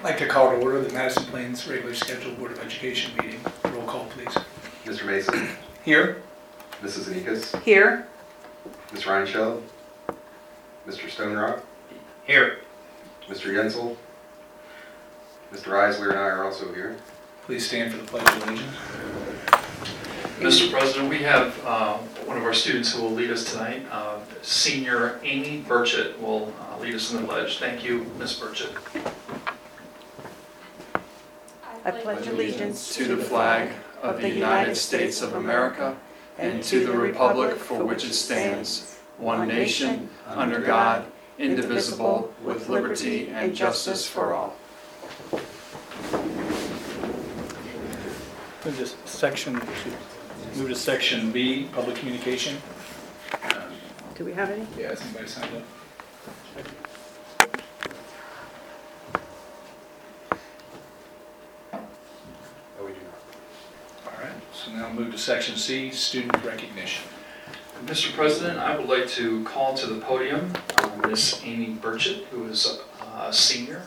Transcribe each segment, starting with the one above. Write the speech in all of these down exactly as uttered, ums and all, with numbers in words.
like to call to order the Madison Plains regular scheduled Board of Education meeting. Roll call, please. Mister Mason, Here. Missus Anikas, Here. Miz Reinscheld, Mister Stonerock, Here. Mister Yensel, Mister Eisler and I are also here. Please stand for the Pledge of Allegiance. Mister President, we have uh, one of our students who will lead us tonight. Uh, Senior Amy Burchett will uh, lead us in the pledge. Thank you, Miz Burchett. I pledge allegiance to the flag of the United States of America and to the republic for which it stands, one nation, under God, indivisible, with liberty and justice for all. Move to section, move to section B, public communication. Um, Do we have any? Yeah, somebody signed up. Oh, we do not. All right, so now move to section C, student recognition. Mister President, I would like to call to the podium uh, Miss Amy Burchett, who is a senior.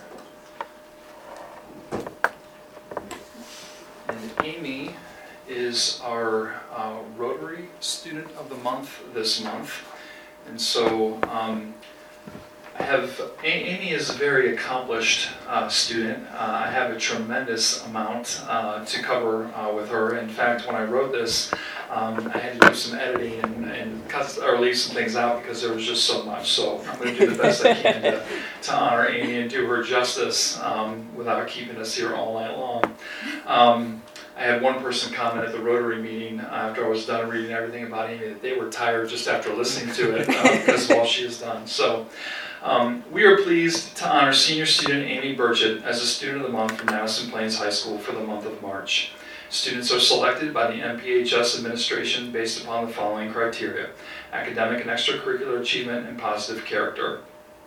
And Amy is our uh, Rotary Student of the Month this month. And so um, I have, A- Amy is a very accomplished uh, student. Uh, I have a tremendous amount uh, to cover uh, with her. In fact, when I wrote this, um, I had to do some editing and, and cut or leave some things out because there was just so much. So I'm going to do the best I can to, to honor Amy and do her justice um, without keeping us here all night long. Um, I had one person comment at the Rotary meeting after I was done reading everything about Amy that they were tired just after listening to it uh, because of all she has done. So um, we are pleased to honor senior student Amy Burchett as a Student of the Month from Madison Plains High School for the month of March. Students are selected by the M P H S administration based upon the following criteria: academic and extracurricular achievement and positive character.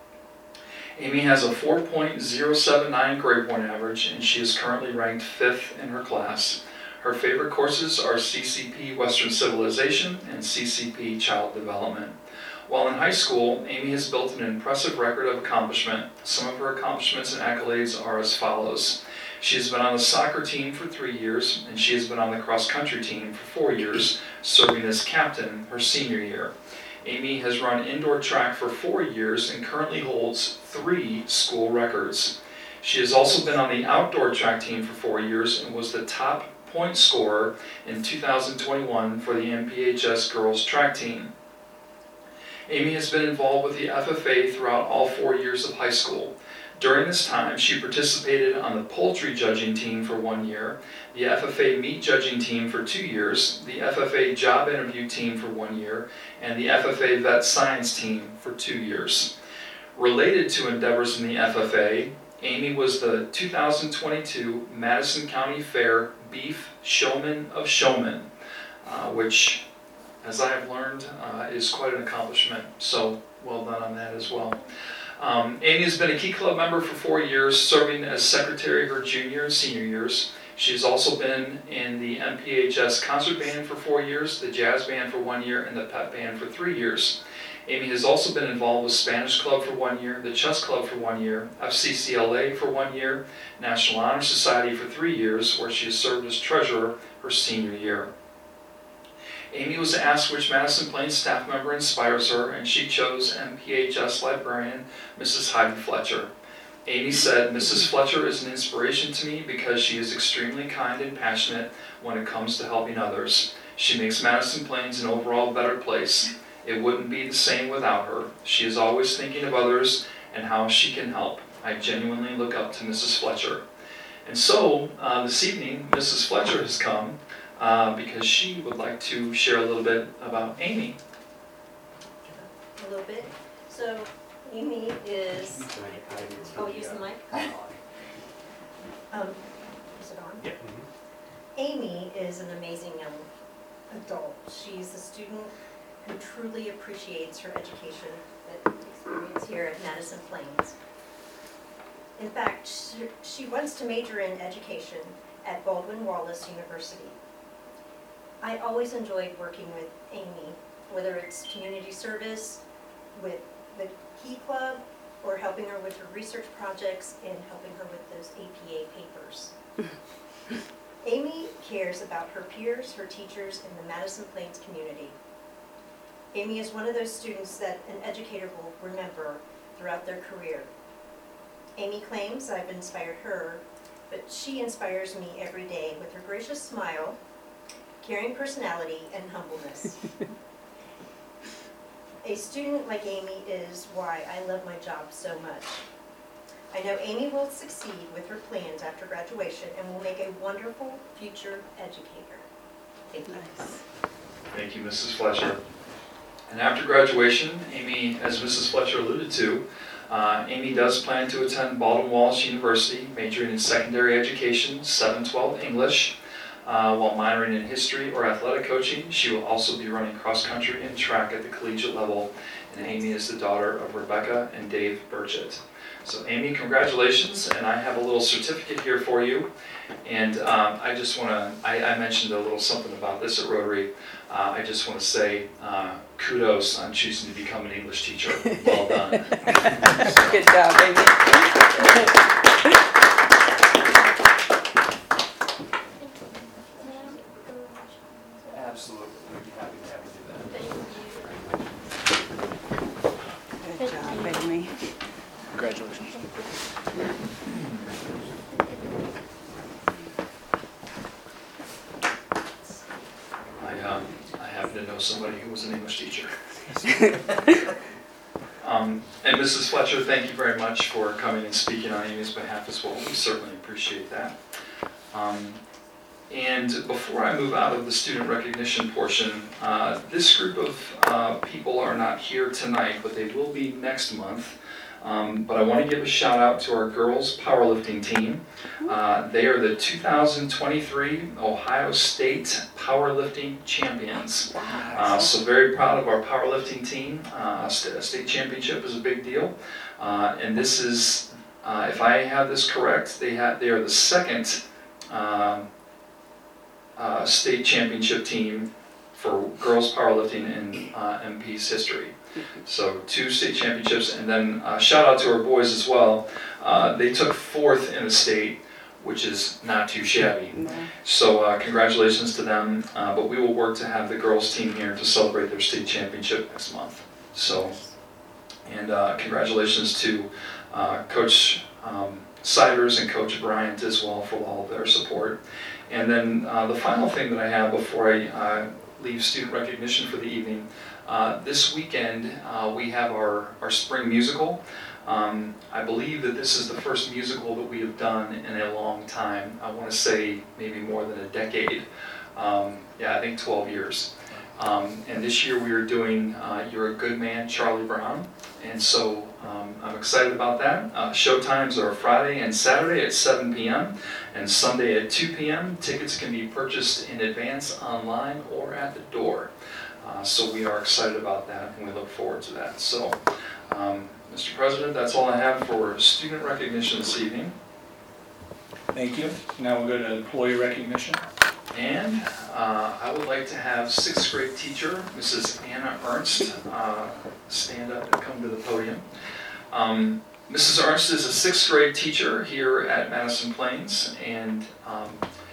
Amy has a four point oh seven nine grade point average, and she is currently ranked fifth in her class. Her favorite courses are C C P Western Civilization and C C P Child Development. While in high school, Amy has built an impressive record of accomplishment. Some of her accomplishments and accolades are as follows. She has been on the soccer team for three years, and she has been on the cross-country team for four years, serving as captain her senior year. Amy has run indoor track for four years and currently holds three school records. She has also been on the outdoor track team for four years and was the top point scorer in two thousand twenty-one for the M P H S girls track team. Amy has been involved with the F F A throughout all four years of high school. During this time, she participated on the poultry judging team for one year, the F F A meat judging team for two years, the F F A job interview team for one year, and the F F A vet science team for two years. Related to endeavors in the F F A, Amy was the two thousand twenty-two Madison County Fair Beef Showman of Showmen, uh, which, as I have learned, uh, is quite an accomplishment. So well done on that as well. Um, Amy has been a Key Club member for four years, serving as secretary her junior and senior years. She has also been in the M P H S concert band for four years, the jazz band for one year, and the pep band for three years. Amy has also been involved with Spanish Club for one year, the Chess Club for one year, F C C L A for one year, National Honor Society for three years, where she has served as treasurer her senior year. Amy was asked which Madison Plains staff member inspires her, and she chose M P H S librarian Missus Heidi Fletcher. Amy said, "Missus Fletcher is an inspiration to me because she is extremely kind and passionate when it comes to helping others. She makes Madison Plains an overall better place. It wouldn't be the same without her. She is always thinking of others and how she can help. I genuinely look up to Missus Fletcher." And so, uh, this evening, Missus Fletcher has come uh, because she would like to share a little bit about Amy. A little bit. So, Amy is, oh, use the mic? Um, is it on? Yeah. Amy is an amazing young adult. She's a student who truly appreciates her education and experience here at Madison Plains. In fact, she, she wants to major in education at Baldwin Wallace University. I always enjoyed working with Amy, whether it's community service, with the Key Club, or helping her with her research projects and helping her with those A P A papers. Amy cares about her peers, her teachers, and the Madison Plains community. Amy is one of those students that an educator will remember throughout their career. Amy claims I've inspired her, but she inspires me every day with her gracious smile, caring personality, and humbleness. A student like Amy is why I love my job so much. I know Amy will succeed with her plans after graduation and will make a wonderful future educator. Thank you. Nice. Thank you, Missus Fletcher. And after graduation, Amy, as Missus Fletcher alluded to, uh, Amy does plan to attend Baldwin Wallace University, majoring in secondary education, seven twelve English, uh, while minoring in history or athletic coaching. She will also be running cross country and track at the collegiate level. And Amy is the daughter of Rebecca and Dave Burchett. So Amy, congratulations, and I have a little certificate here for you. And um, I just want to, I, I mentioned a little something about this at Rotary. Uh, I just want to say uh, kudos on choosing to become an English teacher. Well done. Good job, baby. Absolutely, we'd be happy to have you do that. Good job, Amy. Congratulations. I, um, I happen to know somebody who was an English teacher. Um, and Missus Fletcher, thank you very much for coming and speaking on Amy's behalf as well. We certainly appreciate that. Um, and before I move out of the student recognition portion, uh, this group of uh, people are not here tonight, but they will be next month. Um, but I want to give a shout out to our girls powerlifting team. Uh, they are the two thousand twenty-three Ohio State Powerlifting Champions. Uh, so very proud of our powerlifting team. Uh, st- state championship is a big deal. Uh, and this is, uh, if I have this correct, they, have, they are the second um, uh, state championship team for girls powerlifting in uh, M P's history. So two state championships, and then uh, shout out to our boys as well. Uh, they took fourth in the state, which is not too shabby. So uh, congratulations to them. Uh, but we will work to have the girls team here to celebrate their state championship next month. So, and uh, congratulations to uh, Coach um, Siders and Coach Bryant as well for all of their support. And then uh, the final thing that I have before I uh, leave student recognition for the evening. Uh, this weekend uh, we have our, our spring musical. Um, I believe that this is the first musical that we have done in a long time. I want to say maybe more than a decade. Um, yeah, I think twelve years. Um, and this year we are doing uh, You're a Good Man, Charlie Brown. And so um, I'm excited about that. Uh, show times are Friday and Saturday at seven p m and Sunday at two p m Tickets can be purchased in advance online or at the door. Uh, so we are excited about that, and we look forward to that. So, um, Mister President, that's all I have for student recognition this evening. Thank you. Now we'll go to employee recognition. And uh, I would like to have sixth grade teacher, Missus Anna Ernst, uh, stand up and come to the podium. Um, Missus Ernst is a sixth grade teacher here at Madison Plains, and um,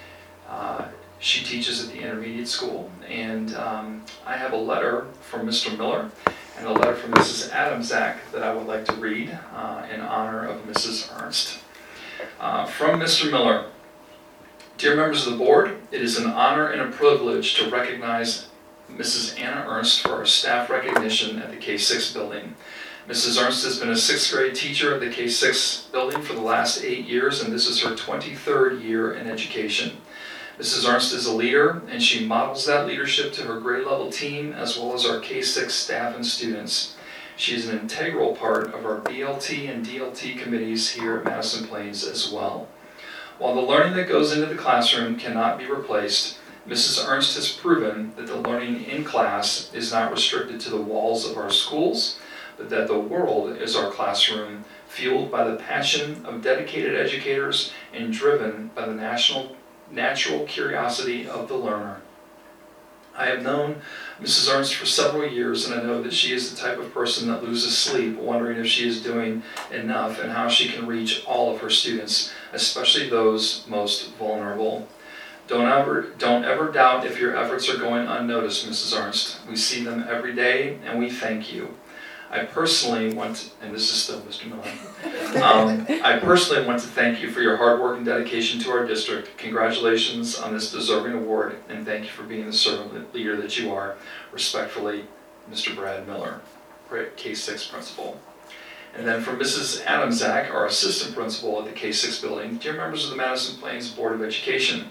uh, she teaches at the intermediate school. And um, I have a letter from Mister Miller and a letter from Missus Adamczak that I would like to read uh, in honor of Missus Ernst. Uh, from Mister Miller. Dear members of the board, it is an honor and a privilege to recognize Missus Anna Ernst for our staff recognition at the K six building. Missus Ernst has been a sixth grade teacher at the K six building for the last eight years, and this is her twenty-third year in education. Missus Ernst is a leader, and she models that leadership to her grade level team as well as our K six staff and students. She is an integral part of our B L T and D L T committees here at Madison Plains as well. While the learning that goes into the classroom cannot be replaced, Missus Ernst has proven that the learning in class is not restricted to the walls of our schools, but that the world is our classroom, fueled by the passion of dedicated educators and driven by the national, natural curiosity of the learner. I have known Missus Ernst for several years, and I know that she is the type of person that loses sleep wondering if she is doing enough and how she can reach all of her students, especially those most vulnerable. Don't ever, don't ever doubt if your efforts are going unnoticed, Missus Ernst. We see them every day, and we thank you. I personally want to, and this is still Mister Miller, um, I personally want to thank you for your hard work and dedication to our district. Congratulations on this deserving award, and thank you for being the servant leader that you are. Respectfully, Mister Brad Miller, K six principal. And then from Missus Adamczak, our assistant principal at the K six building, dear members of the Madison Plains Board of Education,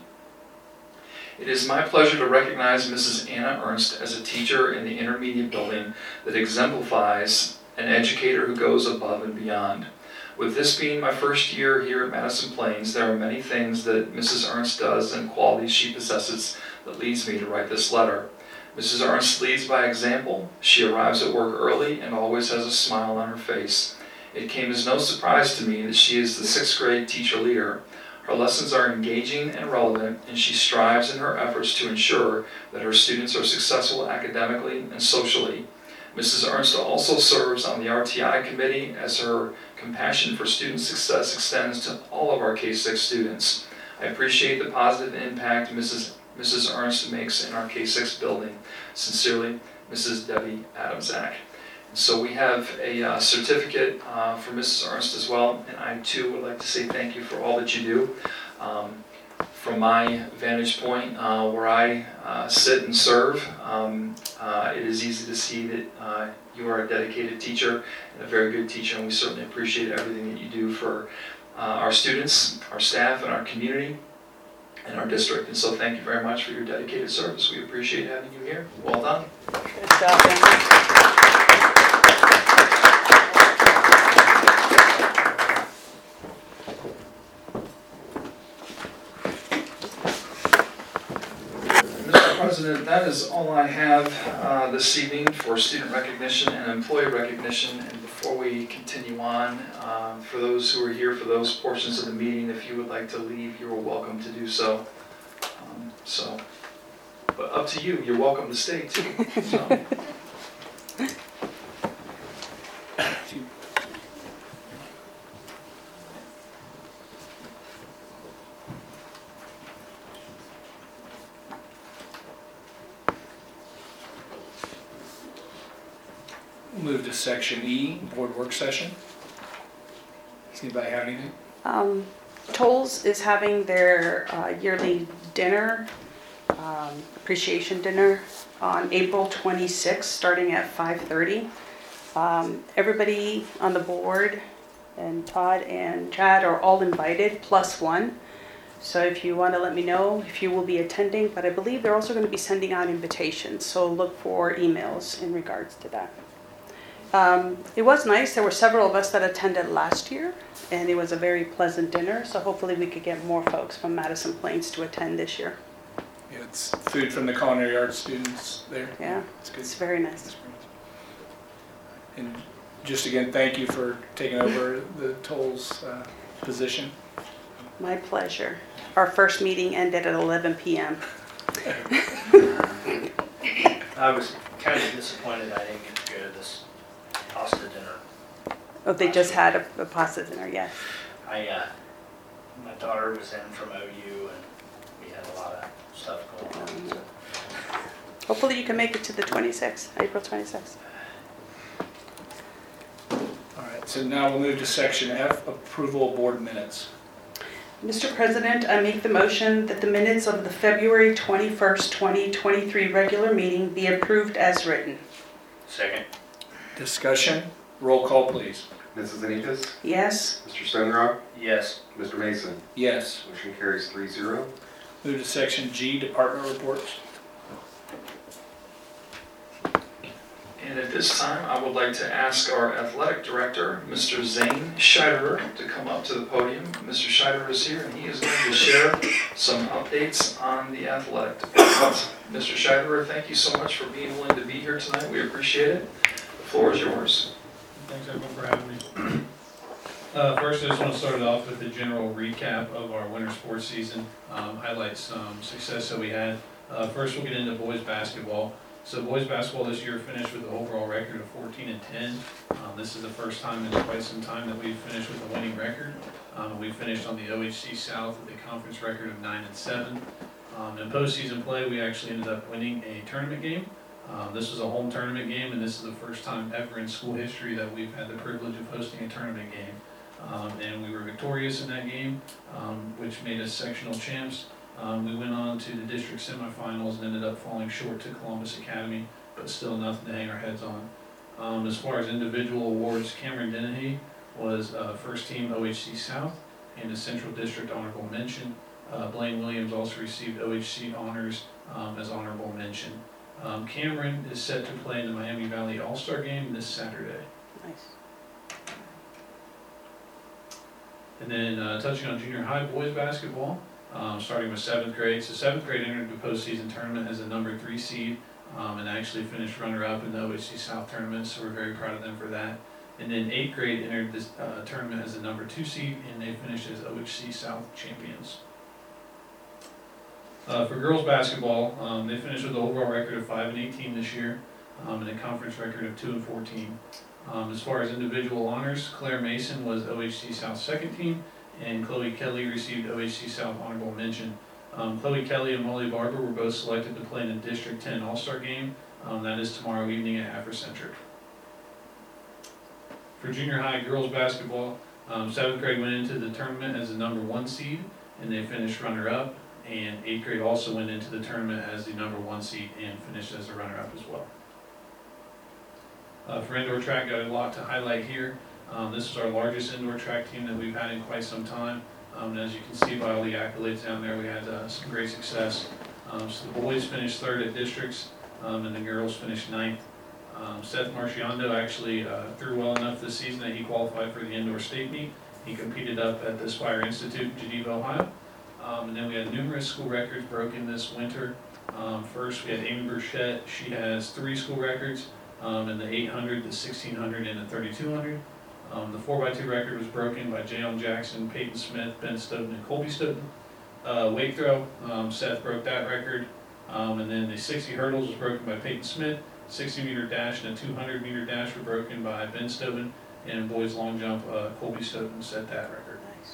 it is my pleasure to recognize Missus Anna Ernst as a teacher in the intermediate building that exemplifies an educator who goes above and beyond. With this being my first year here at Madison Plains, there are many things that Missus Ernst does and qualities she possesses that leads me to write this letter. Missus Ernst leads by example. She arrives at work early and always has a smile on her face. It came as no surprise to me that she is the sixth grade teacher leader. Her lessons are engaging and relevant, and she strives in her efforts to ensure that her students are successful academically and socially. Missus Ernst also serves on the R T I committee as her compassion for student success extends to all of our K six students. I appreciate the positive impact Missus Missus Ernst makes in our K six building. Sincerely, Missus Debbie Adamczak. So we have a uh, certificate uh, for Missus Ernst as well, and I too would like to say thank you for all that you do. Um, from my vantage point, uh, where I uh, sit and serve, um, uh, it is easy to see that uh, you are a dedicated teacher and a very good teacher, and we certainly appreciate everything that you do for uh, our students, our staff, and our community, and our district. And so thank you very much for your dedicated service. We appreciate having you here. Well done. Good job, Amy. President, that is all I have uh, this evening for student recognition and employee recognition. And before we continue on, uh, for those who are here for those portions of the meeting, if you would like to leave, you are welcome to do so. Um, so, but up to you. You're welcome to stay too. So. Move to section E, board work session. Does anybody have anything? Um, Tolles is having their uh, yearly dinner, um, appreciation dinner, on April twenty-sixth, starting at five thirty. Um, everybody on the board, and Todd and Chad are all invited, plus one. So if you want to let me know if you will be attending, but I believe they're also going to be sending out invitations, so look for emails in regards to that. Um, it was nice. There were several of us that attended last year, and it was a very pleasant dinner, so hopefully we could get more folks from Madison Plains to attend this year. Yeah, it's food from the culinary arts students there. Yeah, It's good. it's very nice. And just again, thank you for taking over the Tolles uh, position. My pleasure. Our first meeting ended at eleven p m I was kind of disappointed I didn't get to go to this pasta dinner. Oh, they just had a, a pasta dinner, yes. I, uh, my daughter was in from O U and we had a lot of stuff going on. So. Hopefully you can make it to the twenty-sixth, April twenty-sixth. All right, so now we'll move to section F, approval of board minutes. Mister President, I make the motion that the minutes of the February twenty-first, twenty twenty-three regular meeting be approved as written. Second. Discussion, roll call please. Missus Anipis, Yes? Mister Stonerock, Yes. Mister Mason. Yes. Motion carries three zero. Move to section G, department reports. And at this time, I would like to ask our athletic director, Mister Zane Scheiderer, to come up to the podium. Mister Scheiderer is here, and he is going to share some updates on the athletic department. Mister Scheiderer, thank you so much for being willing to be here tonight. We appreciate it. The floor is yours. Thanks everyone for having me. Uh, first, I just want to start it off with a general recap of our winter sports season, um, highlight some success that we had Uh, first, we'll get into boys basketball. So boys basketball this year finished with an overall record of fourteen and ten. Um, this is the first time in quite some time that we've finished with a winning record. Um, we finished on the O H C South with a conference record of nine and seven. Um, in postseason play, we actually ended up winning a tournament game. Um, this was a home tournament game, and this is the first time ever in school history that we've had the privilege of hosting a tournament game. Um, and we were victorious in that game, um, which made us sectional champs. Um, we went on to the district semifinals and ended up falling short to Columbus Academy, but still nothing to hang our heads on. Um, as far as individual awards, Cameron Dennehy was uh, first team O H C South and a Central District honorable mention. Uh, Blaine Williams also received O H C honors um, as honorable mention. Um, Cameron is set to play in the Miami Valley All-Star Game this Saturday. Nice. And then uh, touching on junior high boys basketball, um, starting with seventh grade. So seventh grade entered the postseason tournament as a number three seed um, and actually finished runner-up in the O H C South tournament, so we're very proud of them for that. And then eighth grade entered this uh, tournament as a number two seed, and they finished as O H C South champions. Uh, for girls basketball, um, they finished with an overall record of five and eighteen this year, um, and a conference record of two and fourteen. Um, as far as individual honors, Claire Mason was O H C South second team, and Chloe Kelly received O H C South honorable mention. Um, Chloe Kelly and Molly Barber were both selected to play in the District ten All-Star Game. Um, that is tomorrow evening at Afrocentric. For junior high girls basketball, um, seventh grade went into the tournament as the number one seed, and they finished runner-up. And eighth grade also went into the tournament as the number one seed and finished as a runner-up as well. Uh, for indoor track, got a lot to highlight here. Um, this is our largest indoor track team that we've had in quite some time. Um, and as you can see by all the accolades down there, we had uh, some great success. Um, so the boys finished third at districts, um, and the girls finished ninth. Um, Seth Marciando actually uh, threw well enough this season that he qualified for the indoor state meet. He competed up at the Aspire Institute in Geneva, Ohio. Um, and then we had numerous school records broken this winter. Um, first, we had Amy Burchette. She has three school records um, in the eight hundred, the sixteen hundred, and the thirty-two hundred. Um, the four by two record was broken by Jalen Jackson, Peyton Smith, Ben Stoughton, and Colby Stoughton. Uh, weight throw, um, Seth broke that record. Um, and then the sixty hurdles was broken by Peyton Smith. sixty meter dash and a two hundred meter dash were broken by Ben Stoughton. And boys long jump, uh, Colby Stoughton set that record.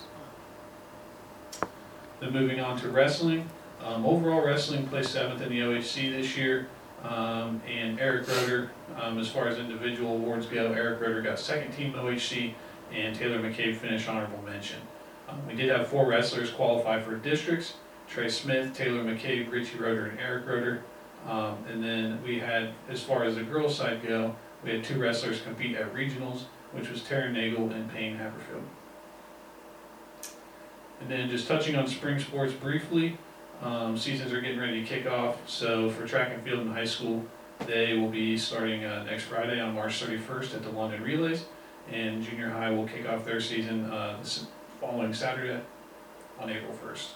Then moving on to wrestling. Um, overall wrestling placed seventh in the O H C this year. Um, and Eric Roeder, um, as far as individual awards go, Eric Roeder got second team O H C, and Taylor McCabe finished honorable mention. Um, we did have four wrestlers qualify for districts: Trey Smith, Taylor McCabe, Richie Roeder, and Eric Roeder. Um, and then we had, as far as the girls' side go, we had two wrestlers compete at regionals, which was Taryn Nagel and Payne Haberfield. And then just touching on spring sports briefly, um, seasons are getting ready to kick off. So for track and field in high school, they will be starting uh, next Friday on March thirty-first at the London Relays. And junior high will kick off their season uh, this following Saturday on April first.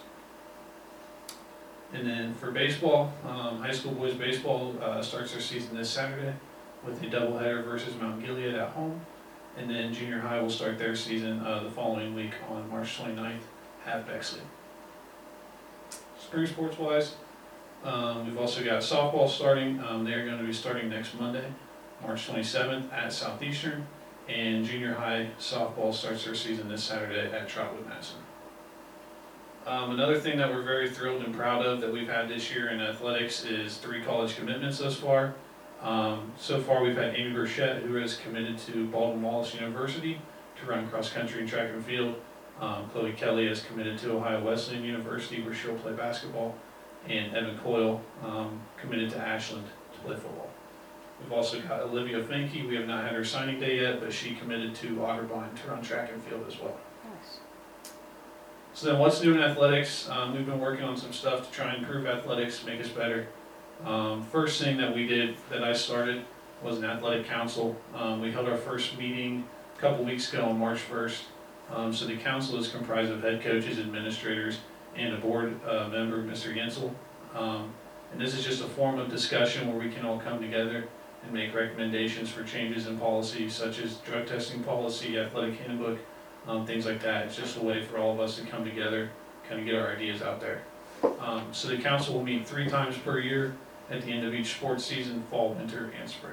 And then for baseball, um, high school boys baseball uh, starts their season this Saturday with a doubleheader versus Mount Gilead at home. And then junior high will start their season uh, the following week on March twenty-ninth at Bexley. Spring sports wise, um, we've also got softball starting. Um, they're going to be starting next Monday, March twenty-seventh at Southeastern. And junior high softball starts their season this Saturday at Trotwood Madison. Um, another thing that we're very thrilled and proud of that we've had this year in athletics is three college commitments thus far. Um, so far we've had Amy Burchette, who is committed to Baldwin Wallace University to run cross country and track and field. Um, Chloe Kelly is committed to Ohio Wesleyan University where she'll play basketball. And Evan Coyle um, committed to Ashland to play football. We've also got Olivia Finke. We have not had her signing day yet, but she committed to Otterbein to run track and field as well. Nice. So then what's new in athletics? Um, we've been working on some stuff to try and improve athletics, make us better. Um, first thing that we did, that I started, was an athletic council. Um, we held our first meeting a couple weeks ago on March first. Um, so the council is comprised of head coaches, administrators, and a board uh, member, Mister Yensel. Um, and this is just a forum of discussion where we can all come together and make recommendations for changes in policy, such as drug testing policy, athletic handbook, um, things like that. It's just a way for all of us to come together, kind of get our ideas out there. Um, City Council will meet three times per year at the end of each sports season, fall, winter, and spring.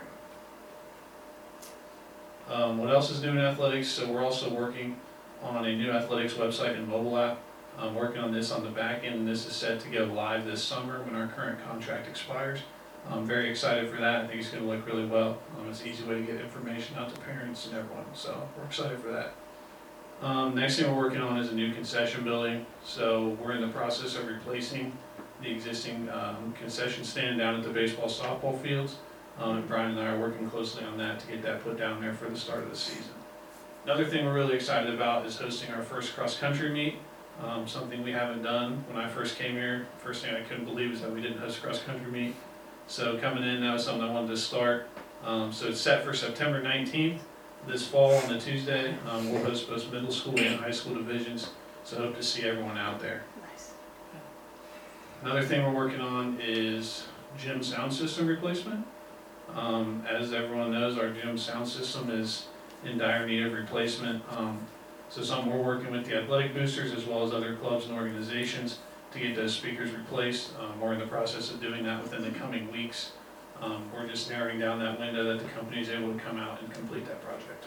Um, what else is new in athletics? So we're also working on a new athletics website and mobile app. I'm working on this on the back end, and this is set to go live this summer when our current contract expires. I'm very excited for that. I think it's going to look really well. Um, it's an easy way to get information out to parents and everyone, so we're excited for that. Um, next thing we're working on is a new concession building. So we're in the process of replacing the existing um, concession stand down at the baseball softball fields. Um, and Brian and I are working closely on that to get that put down there for the start of the season. Another thing we're really excited about is hosting our first cross-country meet. Um, something we haven't done. When I first came here, first thing I couldn't believe is that we didn't host cross-country meet. So coming in, that was something I wanted to start. Um, so it's set for September nineteenth. This fall on a Tuesday. Um, we'll host both middle school and high school divisions. So hope to see everyone out there. Nice. Another thing we're working on is gym sound system replacement. Um, as everyone knows, our gym sound system is in dire need of replacement. Um, so something we're working with the athletic boosters as well as other clubs and organizations to get those speakers replaced. Um, we're in the process of doing that within the coming weeks. Um, we're just narrowing down that window that the company is able to come out and complete that project.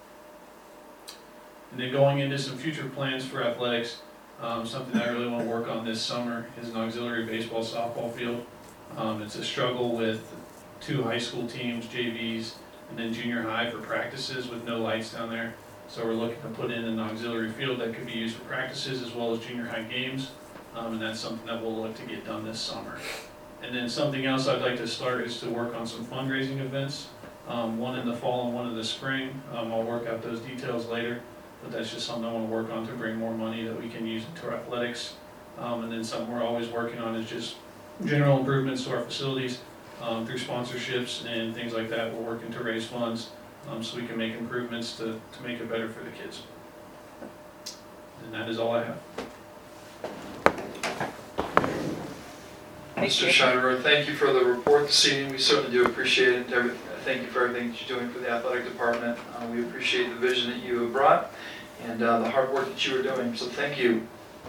And then going into some future plans for athletics, um, something I really want to work on this summer is an auxiliary baseball softball field. Um, it's a struggle with two high school teams, J Vs, and then junior high for practices with no lights down there. So we're looking to put in an auxiliary field that could be used for practices as well as junior high games. Um, and that's something that we'll look to get done this summer. And then something else I'd like to start is to work on some fundraising events, um, one in the fall and one in the spring. Um, I'll work out those details later, but that's just something I want to work on to bring more money that we can use into our athletics. Um, and then something we're always working on is just general improvements to our facilities um, through sponsorships and things like that. We're working to raise funds um, so we can make improvements to, to make it better for the kids. And that is all I have. Mister Scheider, thank you for the report this evening. We certainly do appreciate it. Every- Thank you for everything that you're doing for the athletic department. Uh, we appreciate the vision that you have brought and uh, the hard work that you are doing. So thank you.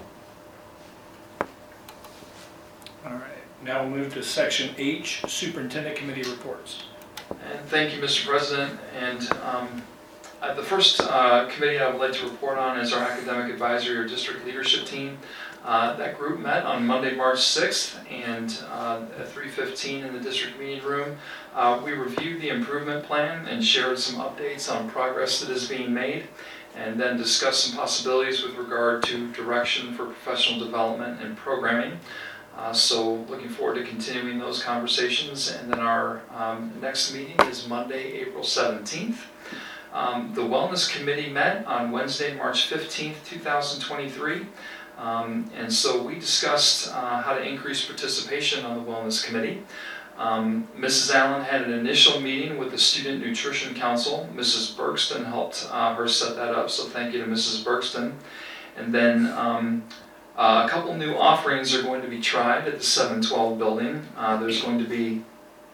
All right, now we'll move to section H, Superintendent Committee reports. And thank you, Mister President. And um, uh, the first uh, committee I would like to report on is our academic advisory or district leadership team. Uh, that group met on Monday, March sixth, and uh, at three fifteen in the district meeting room. Uh, we reviewed the improvement plan and shared some updates on progress that is being made, and then discussed some possibilities with regard to direction for professional development and programming. Uh, so looking forward to continuing those conversations. And then our um, next meeting is Monday, April seventeenth. Um, the Wellness Committee met on Wednesday, March fifteenth, two thousand twenty-three. Um, and so we discussed uh, how to increase participation on the Wellness Committee. Um, Missus Allen had an initial meeting with the Student Nutrition Council. Missus Bergston helped uh, her set that up, so thank you to Missus Bergston. And then um, uh, a couple new offerings are going to be tried at the seven twelve building. Uh, there's going to be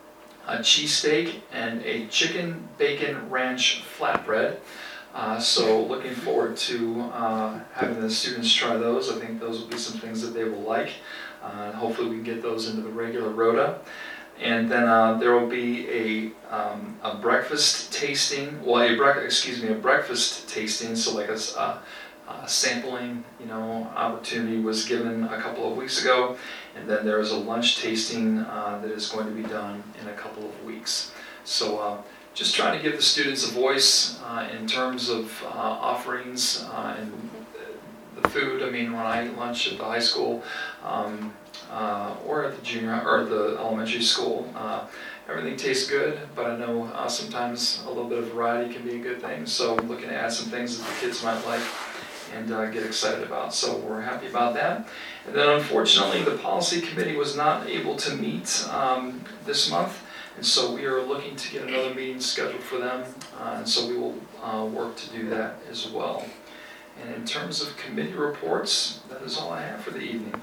a cheesesteak and a chicken bacon ranch flatbread. Uh, so looking forward to uh, having the students try those. I think those will be some things that they will like. Uh, and hopefully we can get those into the regular rota. And then uh, there will be a, um, a breakfast tasting, well, a bre- excuse me, a breakfast tasting, so like a, a, a sampling, you know, opportunity was given a couple of weeks ago. And then there is a lunch tasting uh, that is going to be done in a couple of weeks. So uh, just trying to give the students a voice uh, in terms of uh, offerings uh, and the food. I mean, when I eat lunch at the high school um, uh, or at the junior or the elementary school, uh, everything tastes good. But I know uh, sometimes a little bit of variety can be a good thing. So I'm looking to add some things that the kids might like and uh, get excited about. So we're happy about that. And then unfortunately, the policy committee was not able to meet um, this month. And so we are looking to get another meeting scheduled for them, uh, and so we will uh, work to do that as well. And in terms of committee reports, that is all I have for the evening.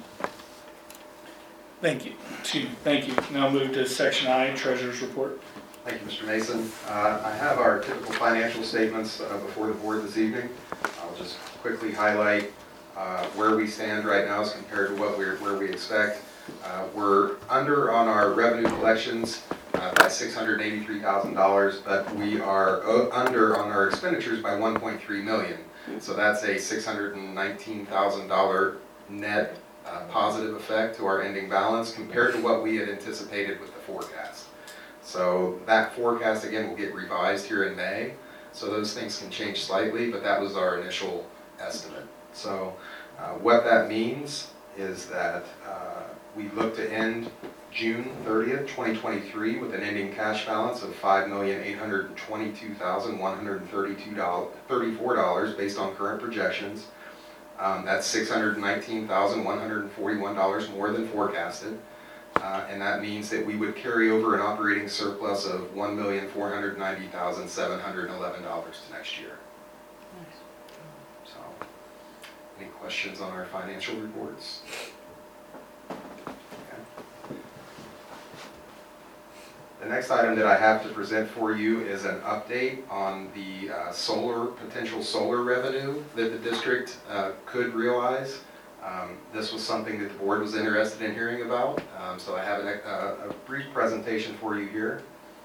Thank you. Excuse me. Thank you. Now move to section I, Treasurer's Report. Thank you, Mister Mason. Uh, I have our typical financial statements uh, before the board this evening. I'll just quickly highlight uh, where we stand right now as compared to what we're, where we expect. Uh, We're under on our revenue collections uh, by six hundred eighty-three thousand dollars, but we are uh, under on our expenditures by one point three million dollars. So that's a six hundred nineteen thousand dollars net uh, positive effect to our ending balance compared to what we had anticipated with the forecast. So that forecast, again, will get revised here in May. So those things can change slightly, but that was our initial estimate. So uh, what that means is that uh, we look to end June thirtieth, twenty twenty-three with an ending cash balance of five million eight hundred twenty-two thousand one hundred thirty-four dollars based on current projections. Um, that's six hundred nineteen thousand one hundred forty-one dollars more than forecasted. Uh, and that means that we would carry over an operating surplus of one million four hundred ninety thousand seven hundred eleven dollars to next year. So, any questions on our financial reports? Okay. The next item that I have to present for you is an update on the uh, solar, potential solar revenue that the district uh, could realize. Um, this was something that the board was interested in hearing about, um, so I have an, uh, a brief presentation for you here.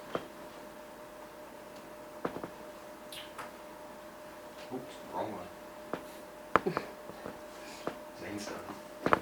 Oops, wrong one. Main stuff.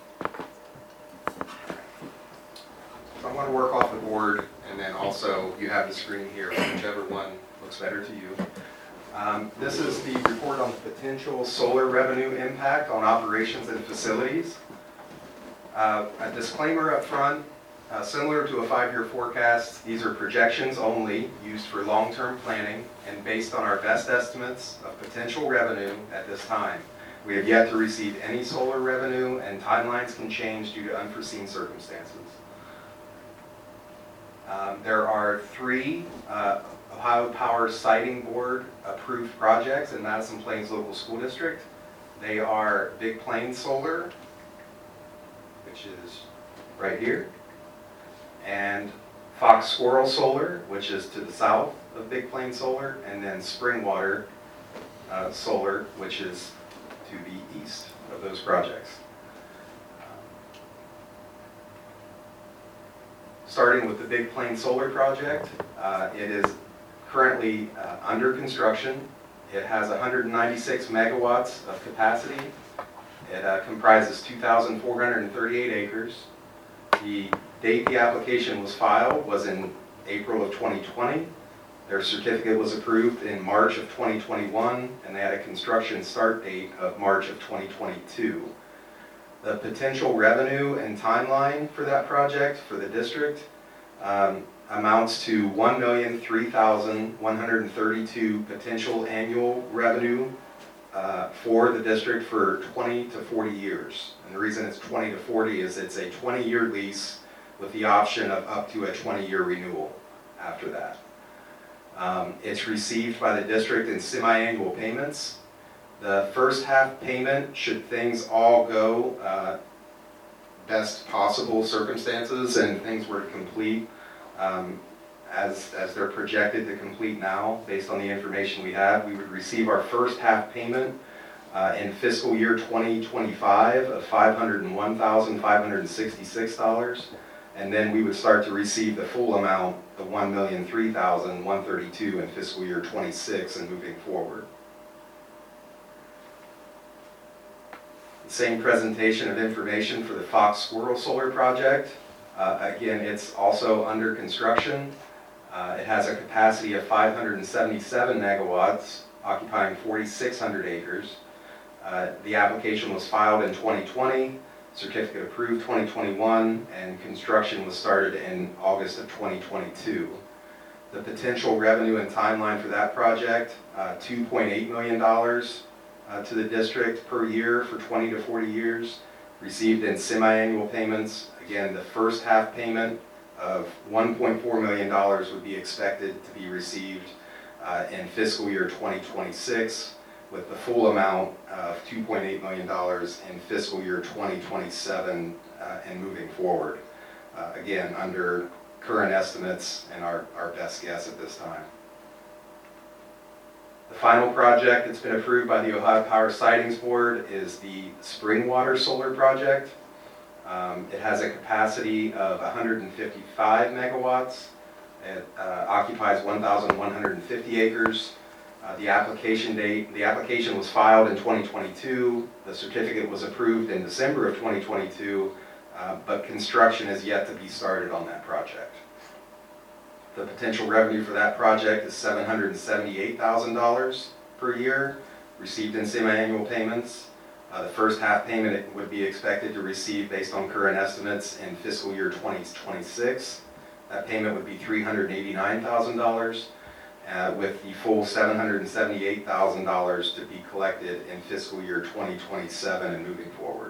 So I'm going to work off the board, and then also you have the screen here, whichever one looks better to you. Um, this is the report on the potential solar revenue impact on operations and facilities. Uh, a disclaimer up front, uh, similar to a five-year forecast, these are projections only used for long-term planning and based on our best estimates of potential revenue at this time. We have yet to receive any solar revenue, and timelines can change due to unforeseen circumstances. Um, there are three uh, Ohio Power Siting Board approved projects in Madison Plains Local School District. They are Big Plains Solar, which is right here, and Fox Squirrel Solar, which is to the south of Big Plains Solar, and then Springwater uh, Solar, which is to the east of those projects. Starting with the Big Plains Solar project, uh, it is currently uh, under construction. It has one hundred ninety-six megawatts of capacity. It uh, comprises two thousand four hundred thirty-eight acres. The date the application was filed was in April of twenty twenty. Their certificate was approved in March of twenty twenty-one, and they had a construction start date of March of twenty twenty-two. The potential revenue and timeline for that project for the district um, amounts to one million three thousand one hundred thirty-two potential annual revenue uh, for the district for twenty to forty years. And the reason it's twenty to forty is it's a twenty-year lease with the option of up to a twenty-year renewal after that. Um, it's received by the district in semi-annual payments. The first half payment, should things all go uh, best possible circumstances and things were to complete um, as, as they're projected to complete now, based on the information we have, we would receive our first half payment uh, in fiscal year twenty twenty-five of five hundred one thousand five hundred sixty-six dollars, and then we would start to receive the full amount, the one million three thousand one hundred thirty-two dollars in fiscal year twenty-six and moving forward. Same presentation of information for the Fox Squirrel Solar project. Uh, again, it's also under construction. Uh, it has a capacity of five hundred seventy-seven megawatts, occupying forty-six hundred acres. Uh, the application was filed in twenty twenty, certificate approved twenty twenty-one, and construction was started in August of twenty twenty-two. The potential revenue and timeline for that project, uh, two point eight million dollars. Uh, to the district per year for twenty to forty years, received in semi-annual payments. Again, the first half payment of one point four million dollars would be expected to be received uh, in fiscal year twenty twenty-six, with the full amount of two point eight million dollars in fiscal year twenty twenty-seven uh, and moving forward. Uh, again, under current estimates and our, our best guess at this time. The final project that's been approved by the Ohio Power Sightings Board is the Springwater Solar Project. Um, It has a capacity of one hundred fifty-five megawatts. It uh, occupies one thousand one hundred fifty acres. Uh, The application date, the application was filed in twenty twenty-two. The certificate was approved in December of twenty twenty-two, uh, but construction is yet to be started on that project. The potential revenue for that project is seven hundred seventy-eight thousand dollars per year, received in semi-annual payments. Uh, The first half payment it would be expected to receive based on current estimates in fiscal year twenty twenty-six. That payment would be three hundred eighty-nine thousand dollars, uh, with the full seven hundred seventy-eight thousand dollars to be collected in fiscal year twenty twenty-seven and moving forward.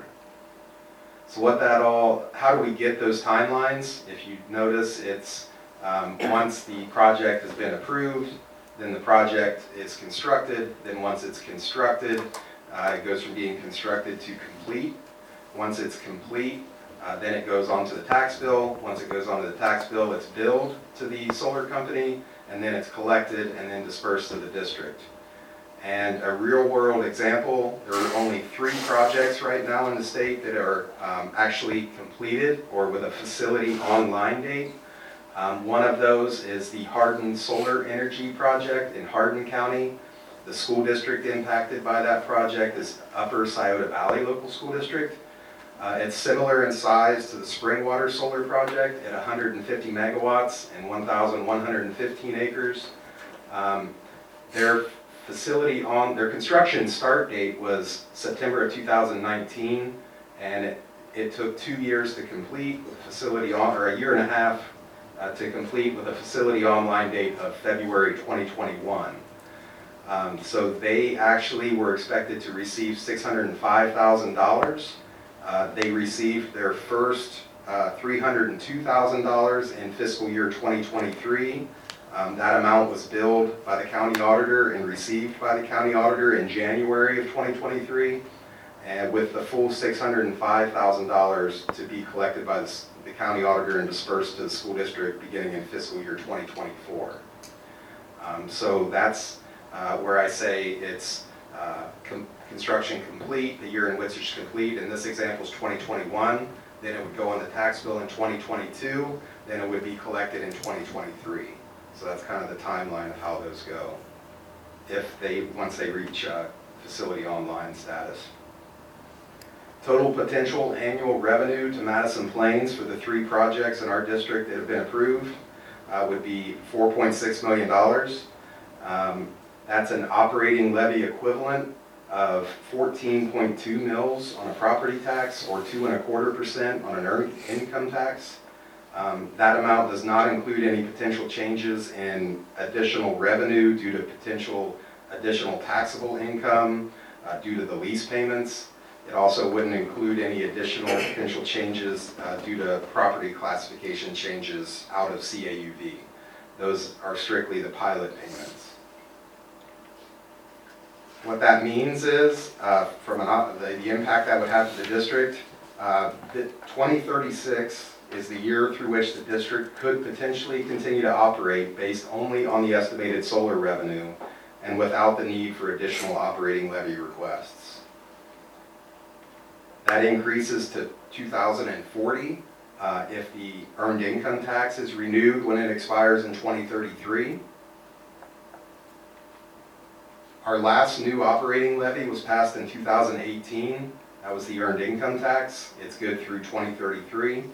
So what that all, how do we get those timelines? If you notice, it's um, once the project has been approved, then the project is constructed, then once it's constructed, uh, it goes from being constructed to complete. Once it's complete, uh, then it goes onto the tax bill. Once it goes onto the tax bill, it's billed to the solar company, and then it's collected and then dispersed to the district. And a real-world example, there are only three projects right now in the state that are um, actually completed or with a facility online date. Um, one of those is the Hardin Solar Energy Project in Hardin County. The school district impacted by that project is Upper Scioto Valley Local School District. Uh, it's similar in size to the Springwater Solar Project at one hundred fifty megawatts and one thousand one hundred fifteen acres. Um, their facility on, their construction start date was September of two thousand nineteen, and it, it took two years to complete with a facility on, or a year and a half uh, to complete with a facility online date of February twenty twenty-one. Um, so they actually were expected to receive six hundred five thousand dollars. Uh, they received their first uh, three hundred two thousand dollars in fiscal year twenty twenty-three. Um, that amount was billed by the county auditor and received by the county auditor in January of twenty twenty-three, and with the full six hundred five thousand dollars to be collected by the, the county auditor and dispersed to the school district beginning in fiscal year twenty twenty-four. Um, so that's uh, where I say it's uh, com construction complete, the year in which it's complete. In this example is twenty twenty-one, then it would go on the tax bill in twenty twenty-two, then it would be collected in twenty twenty-three. So that's kind of the timeline of how those go, if they, once they reach uh, facility online status. Total potential annual revenue to Madison Plains for the three projects in our district that have been approved uh, would be four point six million dollars. Um, that's an operating levy equivalent of fourteen point two mils on a property tax, or two and a quarter percent on an earned income tax. Um, that amount does not include any potential changes in additional revenue due to potential additional taxable income uh, due to the lease payments. It also wouldn't include any additional potential changes uh, due to property classification changes out of C A U V. Those are strictly the pilot payments. What that means is, uh, from an, the, the impact that would have to the district, uh, twenty thirty-six is the year through which the district could potentially continue to operate based only on the estimated solar revenue and without the need for additional operating levy requests. That increases to two thousand forty uh, if the earned income tax is renewed when it expires in twenty thirty-three. Our last new operating levy was passed in two thousand eighteen. That was the earned income tax. It's good through twenty thirty-three.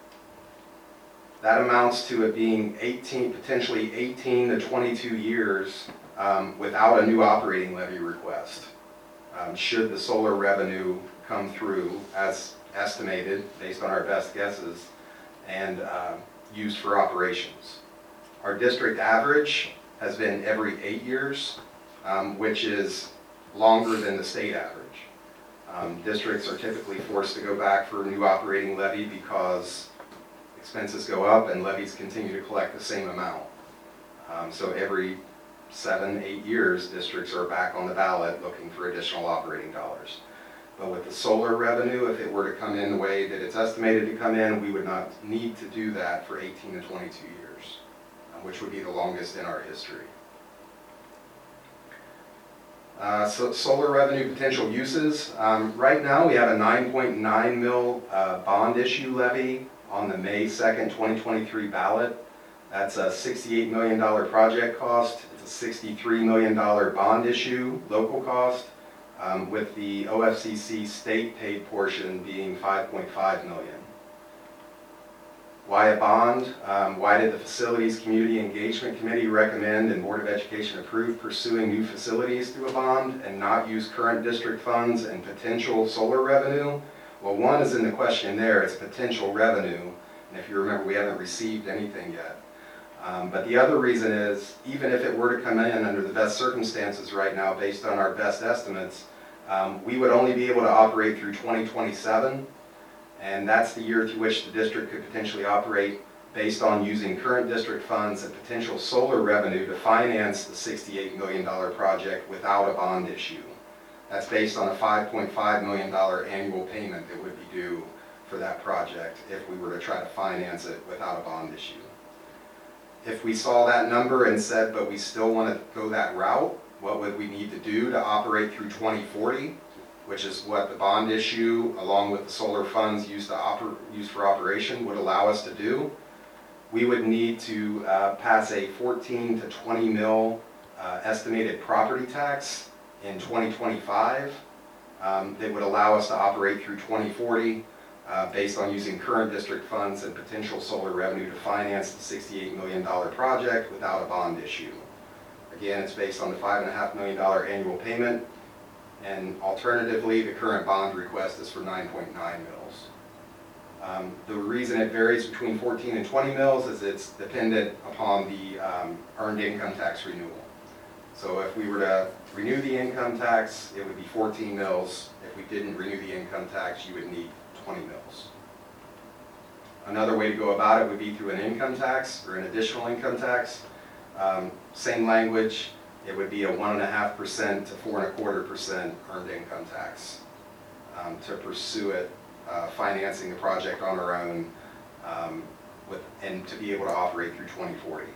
That amounts to it being eighteen, potentially eighteen to twenty-two years um, without a new operating levy request, um, should the solar revenue come through as estimated based on our best guesses and uh, used for operations. Our district average has been every eight years, um, which is longer than the state average. Um, districts are typically forced to go back for a new operating levy because expenses go up and levies continue to collect the same amount. Um, so every seven, eight years, districts are back on the ballot looking for additional operating dollars. But with the solar revenue, if it were to come in the way that it's estimated to come in, we would not need to do that for eighteen to twenty-two years, um, which would be the longest in our history. Uh, so solar revenue potential uses. Um, right now, we have a nine point nine mil uh, bond issue levy on the May second, twenty twenty-three ballot. That's a sixty-eight million dollars project cost. It's a sixty-three million dollars bond issue, local cost, um, with the O F C C state paid portion being five point five million dollars. Why a bond? Um, why did the Facilities Community Engagement Committee recommend and Board of Education approve pursuing new facilities through a bond and not use current district funds and potential solar revenue? Well, one is in the question there, it's potential revenue. And if you remember, we haven't received anything yet. Um, but the other reason is, even if it were to come in under the best circumstances right now, based on our best estimates, um, we would only be able to operate through twenty twenty-seven. And that's the year through which the district could potentially operate based on using current district funds and potential solar revenue to finance the sixty-eight million dollars project without a bond issue. That's based on a five point five million dollars annual payment that would be due for that project if we were to try to finance it without a bond issue. If we saw that number and said, but we still want to go that route, what would we need to do to operate through twenty forty? Which is what the bond issue, along with the solar funds used, to oper used for operation, would allow us to do. We would need to uh, pass a fourteen to twenty mil uh, estimated property tax in twenty twenty-five um, that would allow us to operate through twenty forty uh, based on using current district funds and potential solar revenue to finance the sixty-eight million dollars project without a bond issue. Again, it's based on the five point five million dollars annual payment. And alternatively, the current bond request is for nine point nine mils. Um, the reason it varies between fourteen and twenty mils is it's dependent upon the um, earned income tax renewal. So if we were to renew the income tax, it would be fourteen mils. If we didn't renew the income tax, you would need twenty mils. Another way to go about it would be through an income tax or an additional income tax. Um, same language. It would be a one and a half percent to four and a quarter percent earned income tax um, to pursue it, uh, financing the project on our own, um, with and to be able to operate through twenty forty.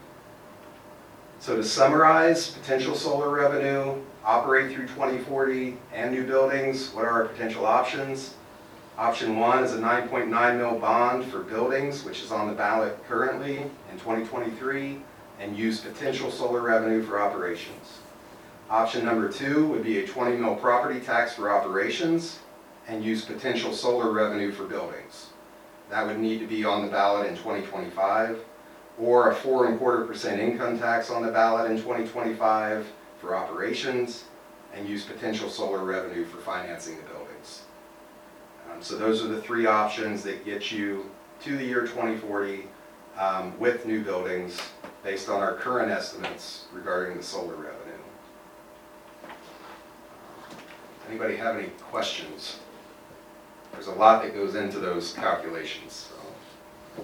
So to summarize, potential solar revenue, operate through twenty forty, and new buildings. What are our potential options? Option one is a nine point nine mil bond for buildings, which is on the ballot currently in twenty twenty-three. And use potential solar revenue for operations. Option number two would be a twenty mil property tax for operations and use potential solar revenue for buildings. That would need to be on the ballot in twenty twenty-five, or a four and a quarter percent income tax on the ballot in twenty twenty-five for operations and use potential solar revenue for financing the buildings. Um, so those are the three options that get you to the year twenty forty um, with new buildings, based on our current estimates regarding the solar revenue. Anybody have any questions? There's a lot that goes into those calculations. So.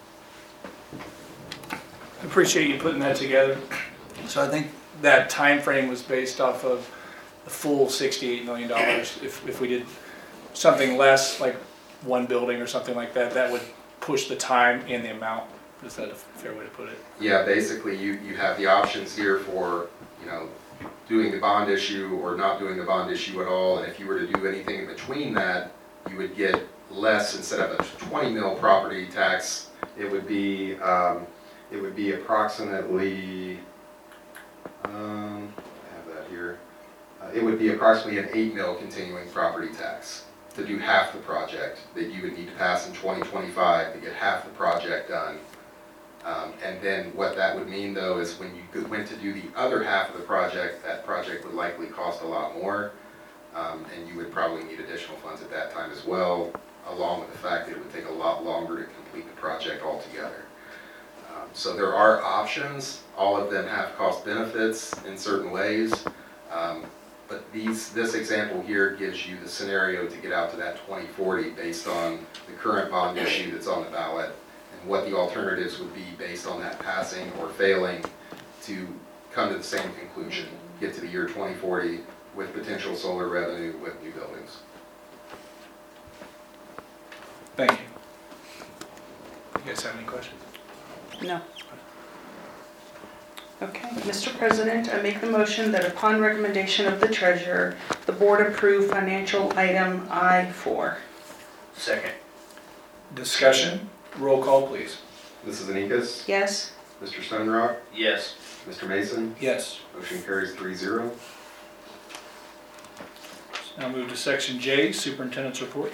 I appreciate you putting that together. So I think that time frame was based off of the full sixty-eight million dollars. If, if we did something less, like one building or something like that, that would push the time and the amount. Is that a fair way to put it? Yeah, basically you, you have the options here for, you know, doing the bond issue or not doing the bond issue at all. And if you were to do anything in between that, you would get less. Instead of a twenty mil property tax, it would be, um, it would be approximately, um, I have that here. Uh, it would be approximately an eight mil continuing property tax to do half the project that you would need to pass in twenty twenty-five to get half the project done. Um, and then what that would mean though is when you went to do the other half of the project, that project would likely cost a lot more, um, and you would probably need additional funds at that time as well, along with the fact that it would take a lot longer to complete the project altogether. Um, so there are options. All of them have cost benefits in certain ways, um, but these, this example here gives you the scenario to get out to that twenty forty based on the current bond issue that's on the ballot, and what the alternatives would be based on that passing or failing to come to the same conclusion, get to the year twenty forty with potential solar revenue with new buildings. Thank you. You guys have any questions? No. Okay, Mister President, I make the motion that upon recommendation of the treasurer, the board approve financial item I four. Second. Discussion, roll call please. Missus Anikis, Yes? Mister Stonerock, Yes. Mister Mason, Yes. motion carries three zero. Now move to section J, superintendent's report.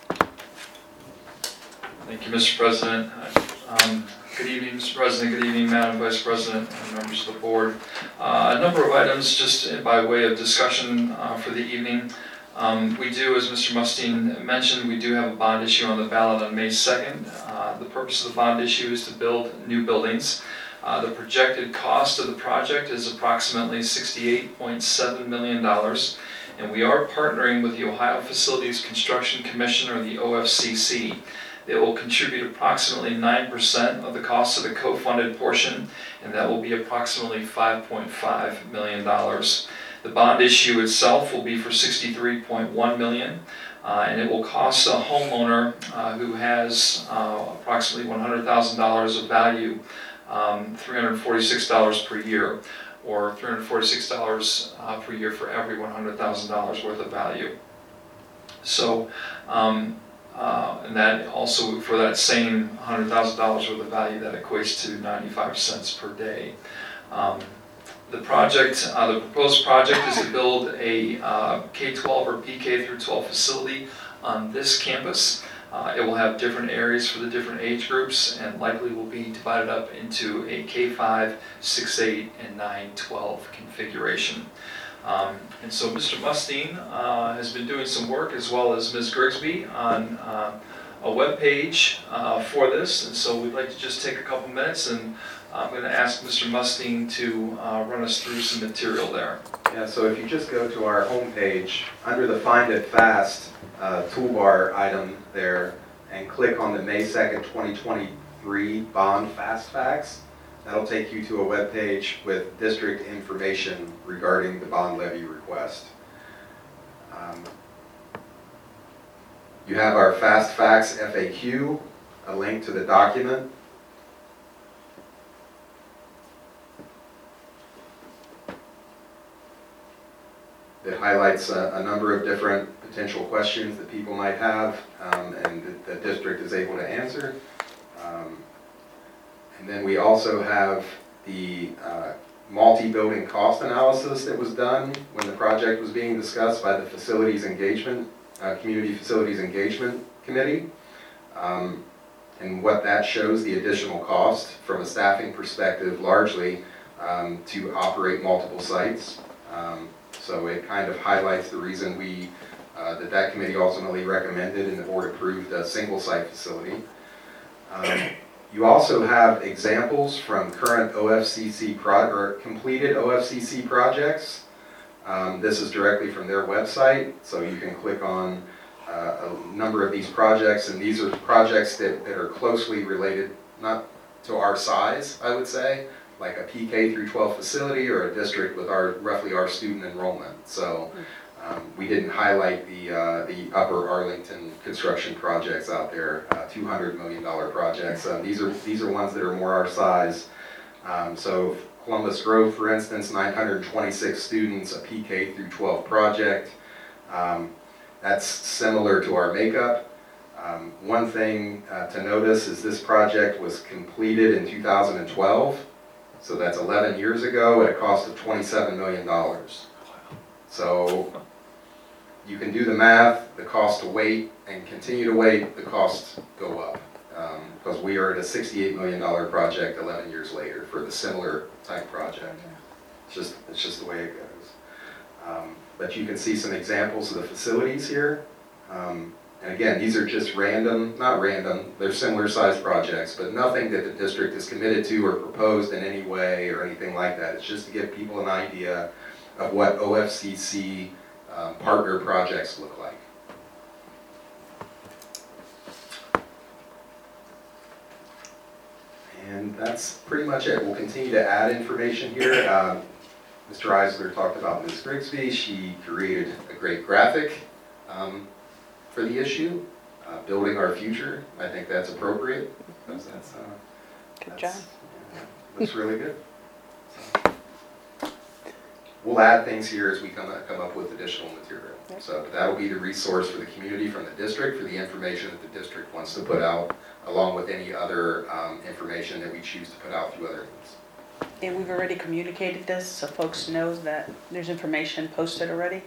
Thank you, Mister President. Um, Good evening, Mister President. Good evening, Madam Vice President and members of the board. Uh, A number of items just by way of discussion uh, for the evening. Um, We do, as Mister Mustine mentioned, we do have a bond issue on the ballot on May second. Uh, The purpose of the bond issue is to build new buildings. Uh, The projected cost of the project is approximately sixty-eight point seven million dollars. And we are partnering with the Ohio Facilities Construction Commission, or the O F C C. They will contribute approximately nine percent of the cost of the co-funded portion, and that will be approximately five point five million dollars. The bond issue itself will be for sixty-three point one million dollars, uh, and it will cost a homeowner uh, who has uh, approximately one hundred thousand dollars of value, um, three hundred forty-six dollars per year, or three hundred forty-six dollars uh, per year for every one hundred thousand dollars worth of value. So, um, uh, and that also, for that same one hundred thousand dollars worth of value, that equates to ninety-five cents per day. Um, the project, uh, the proposed project is to build a uh, K twelve or P K through twelve facility on this campus. Uh, it will have different areas for the different age groups, and likely will be divided up into a K five, six eight, and nine twelve configuration. Um, and so Mister Mustine uh, has been doing some work, as well as Miz Grigsby, on uh, a web page uh, for this. And so we'd like to just take a couple minutes, and I'm going to ask Mister Mustine to uh, run us through some material there. Yeah, so if you just go to our homepage, under the Find It Fast uh, toolbar item there, and click on the May second, twenty twenty-three Bond Fast Facts, that'll take you to a web page with district information regarding the bond levy request. Um, you have our Fast Facts F A Q, a link to the document. It highlights a, a number of different potential questions that people might have, um, and that the district is able to answer. Um, and then we also have the uh, multi-building cost analysis that was done when the project was being discussed by the Facilities Engagement, uh, Community Facilities Engagement Committee. Um, and what that shows, the additional cost from a staffing perspective, largely um, to operate multiple sites. Um, So it kind of highlights the reason we, uh, that that committee ultimately recommended and the board approved a single site facility. Um, you also have examples from current O F C C pro or completed O F C C projects. Um, this is directly from their website, so you can click on uh, a number of these projects, and these are projects that, that are closely related, not to our size, I would say, like a P K through twelve facility or a district with our roughly our student enrollment. So um, we didn't highlight the uh, the Upper Arlington construction projects out there, uh, two hundred million dollar projects. Um, these are these are ones that are more our size. Um, so Columbus Grove, for instance, nine hundred twenty-six students, a P K through twelve project. Um, that's similar to our makeup. Um, one thing uh, to notice is this project was completed in two thousand twelve. So that's eleven years ago at a cost of twenty-seven million dollars. So you can do the math, the cost to wait and continue to wait, the costs go up. Um, because we are at a sixty-eight million dollar project eleven years later for the similar type project. It's just, it's just the way it goes. Um, but you can see some examples of the facilities here. Um, And again, these are just random, not random, they're similar sized projects, but nothing that the district is committed to or proposed in any way or anything like that. It's just to give people an idea of what O F C C um, partner projects look like. And that's pretty much it. We'll continue to add information here. Um, Mister Eisler talked about Miz Grigsby. She created a great graphic Um, for the issue, uh, building our future. I think that's appropriate because that's, uh, Good that's, job. yeah, looks really good. So, we'll add things here as we come up, come up with additional material. So that'll be the resource for the community from the district, for the information that the district wants to put out, along with any other um, information that we choose to put out through other means. And we've already communicated this, so folks know that there's information posted already?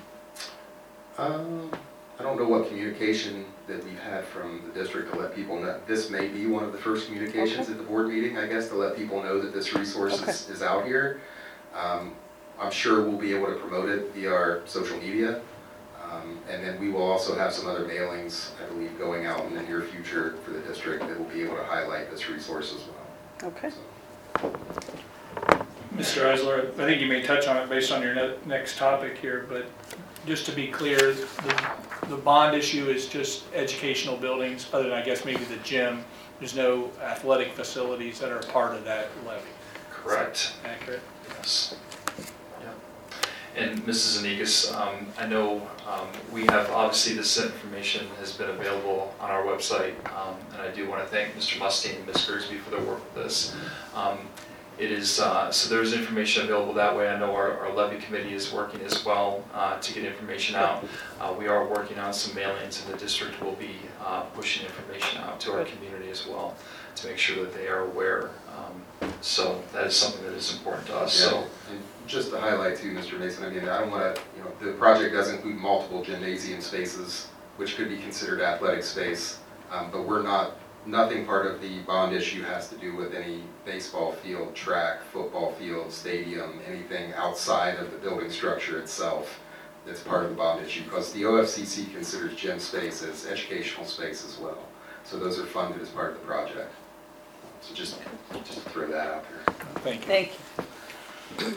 Um, I don't know what communication that we've had from the district to let people know. This may be one of the first communications Okay. at the board meeting, I guess, to let people know that this resource Okay. is, is out here. Um, I'm sure we'll be able to promote it via our social media. Um, and then we will also have some other mailings, I believe, going out in the near future for the district that will be able to highlight this resource as well. Okay. So, Mister Eisler, I think you may touch on it based on your ne- next topic here, but just to be clear, the, the bond issue is just educational buildings, other than I guess maybe the gym. There's no athletic facilities that are part of that levy. Correct. Accurate? Yes. Yeah. And Missus Anigas, um, I know um, we have, obviously this information has been available on our website, um, and I do want to thank Mister Mustine and Miz Grigsby for their work with this. Um, It is, uh, so there's information available that way. I know our, our levy committee is working as well uh, to get information out. Uh, we are working on some mailings, and the district will be uh, pushing information out to our community as well to make sure that they are aware. Um, so that is something that is important to us. yeah. So And just to highlight too, Mister Mason, I mean, I don't want to, you know, the project does include multiple gymnasium spaces, which could be considered athletic space, um, but we're not, nothing part of the bond issue has to do with any baseball field, track, football field, stadium, anything outside of the building structure itself that's part of the bond issue, because the O F C C considers gym space as educational space as well. So those are funded as part of the project. So just, just to throw that out there. Thank you. Thank you.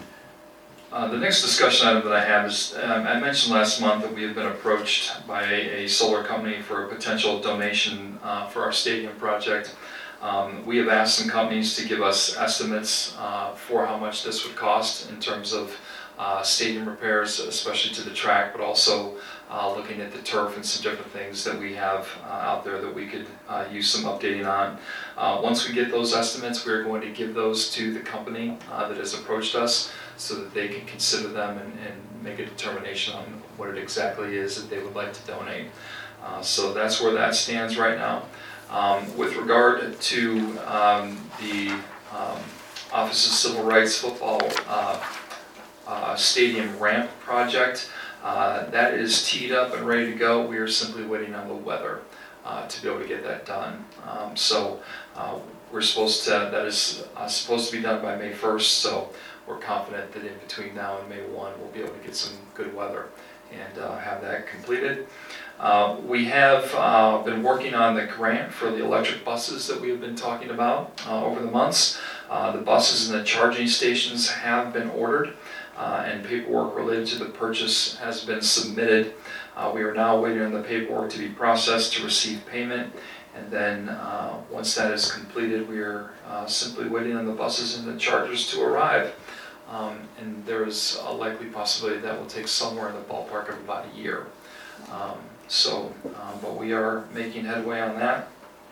Uh, the next discussion item that I have is, um, I mentioned last month that we have been approached by a, a solar company for a potential donation uh, for our stadium project. Um, we have asked some companies to give us estimates uh, for how much this would cost in terms of uh, stadium repairs, especially to the track, but also uh, looking at the turf and some different things that we have uh, out there that we could uh, use some updating on. Uh, once we get those estimates, we're going to give those to the company uh, that has approached us, so that they can consider them and, and make a determination on what it exactly is that they would like to donate. Uh, so that's where that stands right now. Um, with regard to um, the um, Office of Civil Rights football uh, uh, stadium ramp project, uh, that is teed up and ready to go. We are simply waiting on the weather uh, to be able to get that done. Um, so uh, we're supposed to, that is uh, supposed to be done by May first, so we're confident that in between now and May first, we'll be able to get some good weather and uh, have that completed. Uh, we have uh, been working on the grant for the electric buses that we have been talking about uh, over the months. Uh, the buses and the charging stations have been ordered, uh, and paperwork related to the purchase has been submitted. Uh, we are now waiting on the paperwork to be processed to receive payment. And then uh, once that is completed, we are uh, simply waiting on the buses and the chargers to arrive. Um, and there is a likely possibility that will take somewhere in the ballpark of about a year. Um, so, um, but we are making headway on that.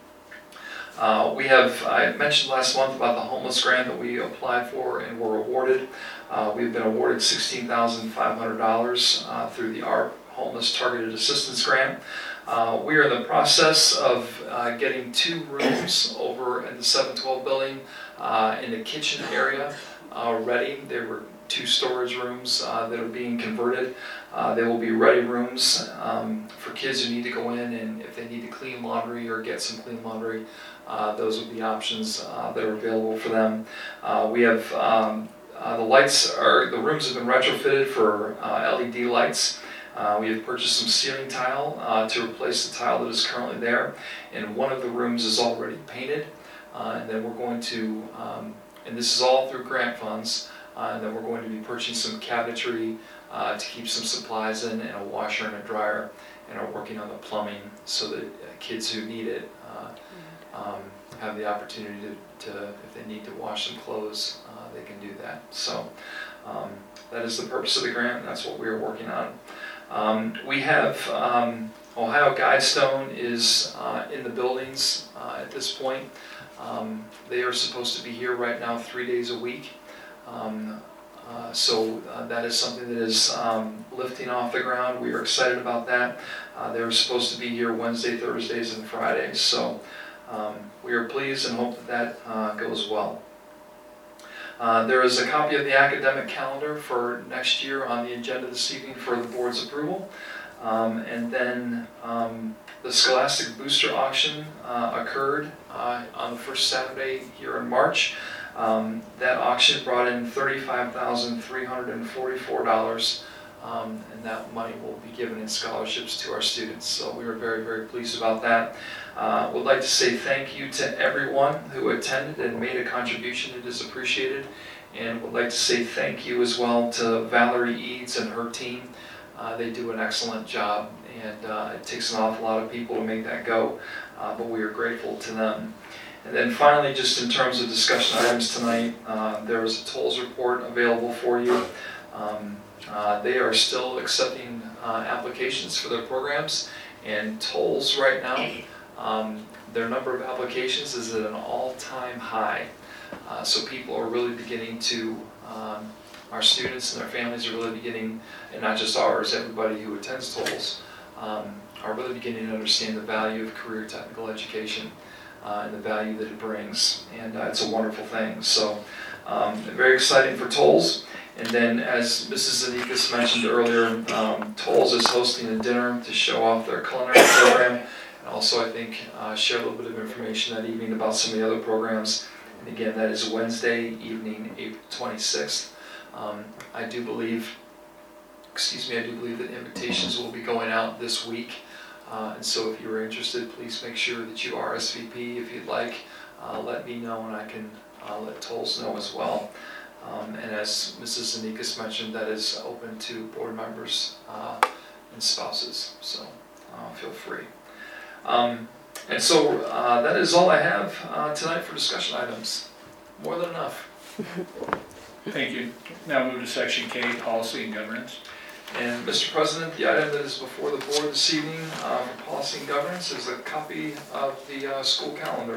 Uh, we have, I mentioned last month about the homeless grant that we applied for and were awarded. Uh, we've been awarded sixteen thousand five hundred dollars uh, through the A R P Homeless Targeted Assistance Grant. Uh, we are in the process of uh, getting two rooms over in the seven twelve building uh, in the kitchen area uh, ready. There were two storage rooms uh, that are being converted. Uh, they will be ready rooms um, for kids who need to go in, and if they need to clean laundry or get some clean laundry, uh, those would be options uh, that are available for them. Uh, we have um, uh, the lights are, the rooms have been retrofitted for uh, L E D lights. Uh, we have purchased some ceiling tile uh, to replace the tile that is currently there, and one of the rooms is already painted. Uh, and then we're going to, um, and this is all through grant funds, uh, and then we're going to be purchasing some cabinetry uh, to keep some supplies in, and a washer and a dryer, and are working on the plumbing so that uh, kids who need it uh, um, have the opportunity to, to, if they need to wash some clothes, uh, they can do that. So um, that is the purpose of the grant, and that's what we are working on. Um, we have um, Ohio Guidestone is uh, in the buildings uh, at this point. Um, they are supposed to be here right now three days a week. Um, Uh, so uh, that is something that is um, lifting off the ground. We are excited about that. Uh, they were supposed to be here Wednesday, Thursdays, and Fridays. So um, we are pleased and hope that that uh, goes well. Uh, there is a copy of the academic calendar for next year on the agenda this evening for the board's approval. Um, and then um, the Scholastic Booster Auction uh, occurred uh, on the first Saturday here in March. Um, that auction brought in thirty-five thousand three hundred forty-four dollars, um, and that money will be given in scholarships to our students. So we were very, very pleased about that. Uh, would like to say thank you to everyone who attended and made a contribution. It is appreciated. And would like to say thank you as well to Valerie Eads and her team. Uh, they do an excellent job, and uh, it takes an awful lot of people to make that go, uh, but we are grateful to them. And then finally, just in terms of discussion items tonight, uh, there is a tolls report available for you. Um, uh, they are still accepting uh, applications for their programs, and tolls right now, um, their number of applications is at an all-time high. Uh, so people are really beginning to, um, our students and their families are really beginning, and not just ours, everybody who attends tolls, um, are really beginning to understand the value of career technical education. Uh, and the value that it brings, and uh, it's a wonderful thing. So um, very exciting for tolls. And then, as Missus Zanikas mentioned earlier, um, tolls is hosting a dinner to show off their culinary program, and also I think uh, share a little bit of information that evening about some of the other programs. And again, that is Wednesday evening, April twenty-sixth. Um, I do believe, excuse me, I do believe that invitations will be going out this week. Uh, and so if you are interested, please make sure that you R S V P. If you'd like, uh, let me know, and I can uh, let tolls know as well. Um, and as Missus Zanikas mentioned, that is open to board members uh, and spouses, so uh, feel free. Um, and so uh, that is all I have uh, tonight for discussion items. More than enough. Thank you. Now move to section K, policy and governance. And Mister President, the item that is before the board this evening uh, for policy and governance is a copy of the uh, school calendar.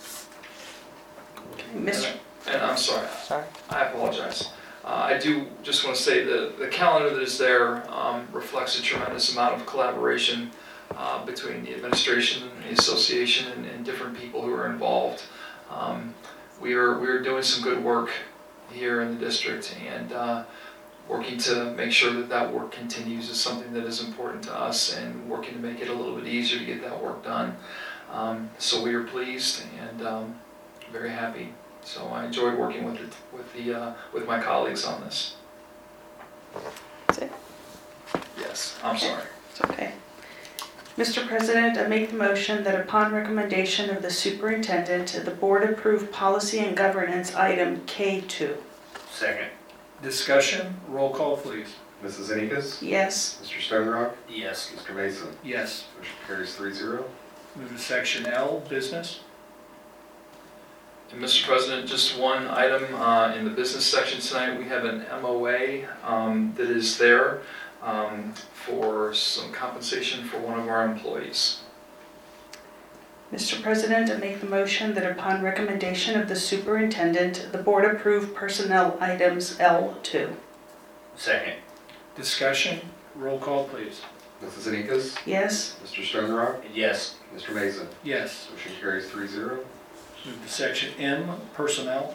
Mister And, and I'm sorry, Sorry. I apologize. Uh, I do just want to say that the calendar that is there um, reflects a tremendous amount of collaboration uh, between the administration and the association and, and different people who are involved. Um, we are we are doing some good work here in the district, and uh, working to make sure that that work continues is something that is important to us, and working to make it a little bit easier to get that work done. Um, so we are pleased and um, very happy. So I enjoyed working with it, with the uh, with my colleagues on this. That's it. Yes, I'm sorry. It's okay. Mister President, I make the motion that upon recommendation of the superintendent, the board approve policy and governance item K two. Second. Discussion, roll call please. Missus Zanikas? Yes. Mister Stonerock? Yes. Mister Mason? Yes. Motion carries three zero. Move to section L, business. And Mister President, just one item uh, in the business section tonight. We have an M O A um, that is there um, for some compensation for one of our employees. Mister President, I make the motion that upon recommendation of the superintendent, the board approve personnel items L two. Second. Discussion, roll call please. Missus Zanikas? Yes. Mister Stonerock? Yes. Mister Mason? Yes. Motion carries three zero. Move to section M, personnel.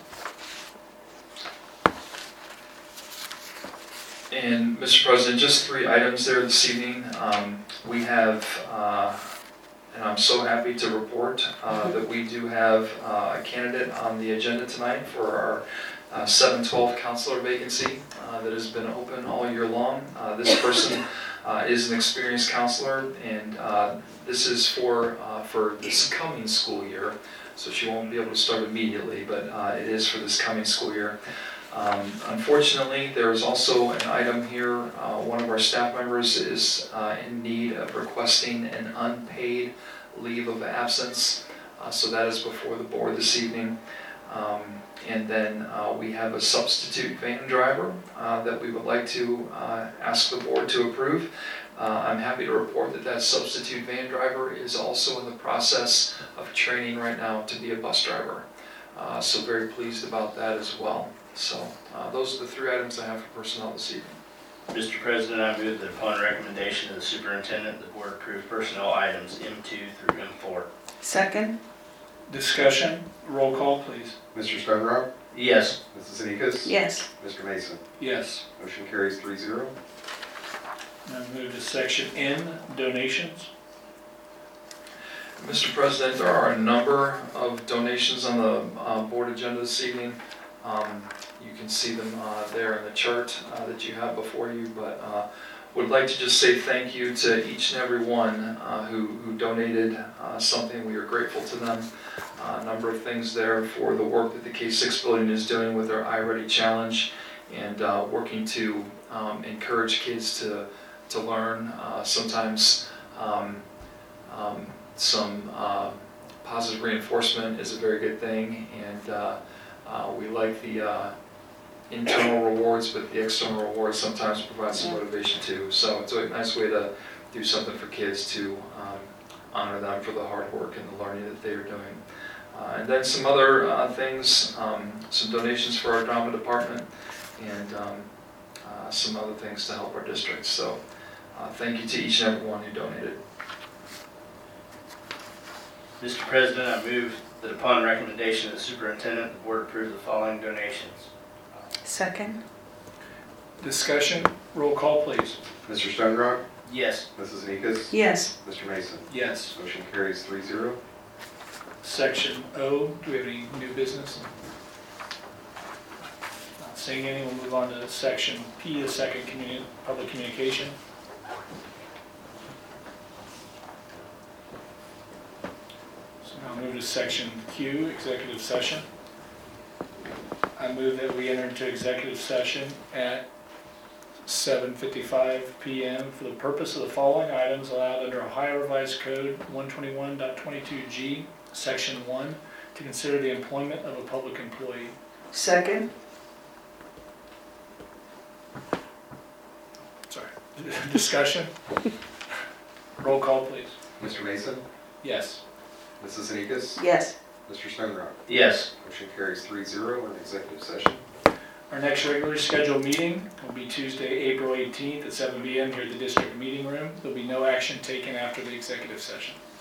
And Mister President, just three items there this evening. Um, we have, uh, and I'm so happy to report uh, that we do have uh, a candidate on the agenda tonight for our uh, seven twelve counselor vacancy uh, that has been open all year long. Uh, this person uh, is an experienced counselor, and uh, this is for uh, for this coming school year. So she won't be able to start immediately, but uh, it is for this coming school year. Um, unfortunately, there is also an item here. Uh, one of our staff members is uh, in need of requesting an unpaid leave of absence. Uh, so that is before the board this evening. Um, and then uh, we have a substitute van driver uh, that we would like to uh, ask the board to approve. Uh, I'm happy to report that that substitute van driver is also in the process of training right now to be a bus driver. Uh, so very pleased about that as well. So uh, those are the three items I have for personnel this evening. Mister President, I move that upon recommendation of the superintendent, the board approve personnel items M two through M four. Second? Discussion, roll call, please. Mister Stonebrook? Yes. MissusAnikas? Yes. Mister Mason? Yes. Motion carries three zero. Now move to section N, donations. Mister President, there are a number of donations on the uh, board agenda this evening. Um, You can see them uh, there in the chart uh, that you have before you, but uh, would like to just say thank you to each and every one uh, who, who donated uh, something. We are grateful to them. Uh, a number of things there for the work that the K six building is doing with their iReady Challenge and uh, working to um, encourage kids to, to learn. Uh, sometimes um, um, some uh, positive reinforcement is a very good thing, and uh, uh, we like the uh, internal rewards, but the external rewards sometimes provide some motivation too. So it's a nice way to do something for kids to um, honor them for the hard work and the learning that they are doing. Uh, and then some other uh, things, um, some donations for our drama department, and um, uh, some other things to help our district. So uh, thank you to each and every one who donated. Mister President, I move that upon recommendation of the superintendent, the board approve the following donations. Second? Discussion, roll call, please. Mister Stonebrook? Yes. MissusAnikas? Yes. Mister Mason? Yes. Motion carries three zero. Section O, do we have any new business? Not seeing any, we'll move on to section P, the second communi- public communication. So now move to section Q, executive session. I move that we enter into executive session at seven fifty-five p m for the purpose of the following items allowed under Ohio Revised Code one twenty-one point twenty-two G, Section one, to consider the employment of a public employee. Second? Sorry. Discussion? Roll call, please. Mister Mason? Yes. MissusAnikas? Yes. Mister Stonebrook? Yes. Motion carries three zero in executive session. Our next regularly scheduled meeting will be Tuesday, April eighteenth at seven p m here at the district meeting room. There'll be no action taken after the executive session.